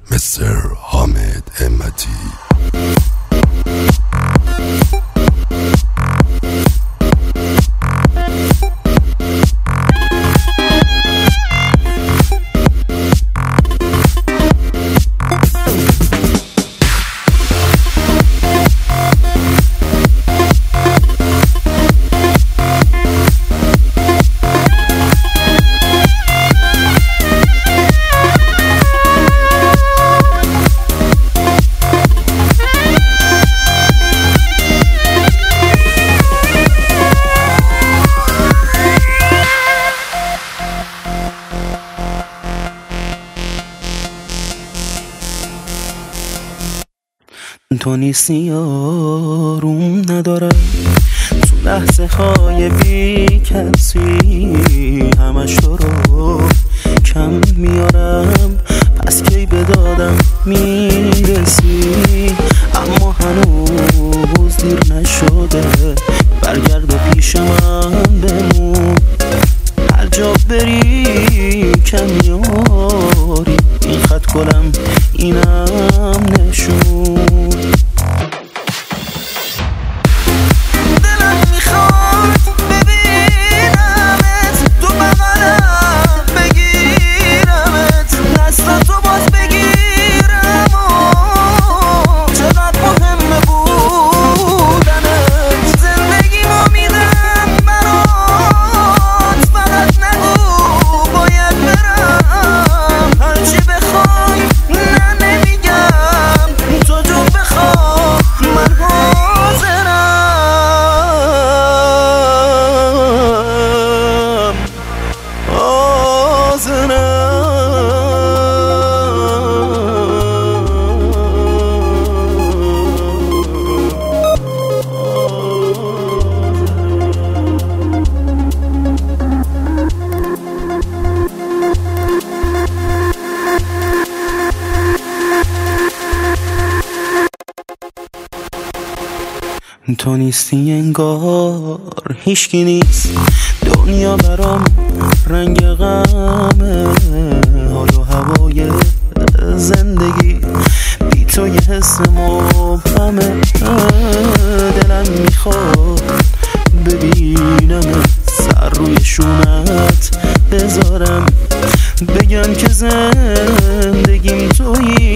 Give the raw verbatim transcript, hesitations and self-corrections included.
مستر حامد همتی. تو نیستی یاروم ندارم، تو لحظه های بی کسی همش تو رو کم میارم. پس کی به دادم میرسی، اما هنوز دیر نشده. برگرد و پیش من بمون، هر جا بری کم میاری. این خط گلم اینم نشون. تو نیستی انگار هیچکی نیست، دنیا برام رنگ غمه. حال و هوای زندگی بی تو یه حس مبهمه. دلم میخواد ببینم، سر روی شونت بذارم، بگم که زندگیم تویی.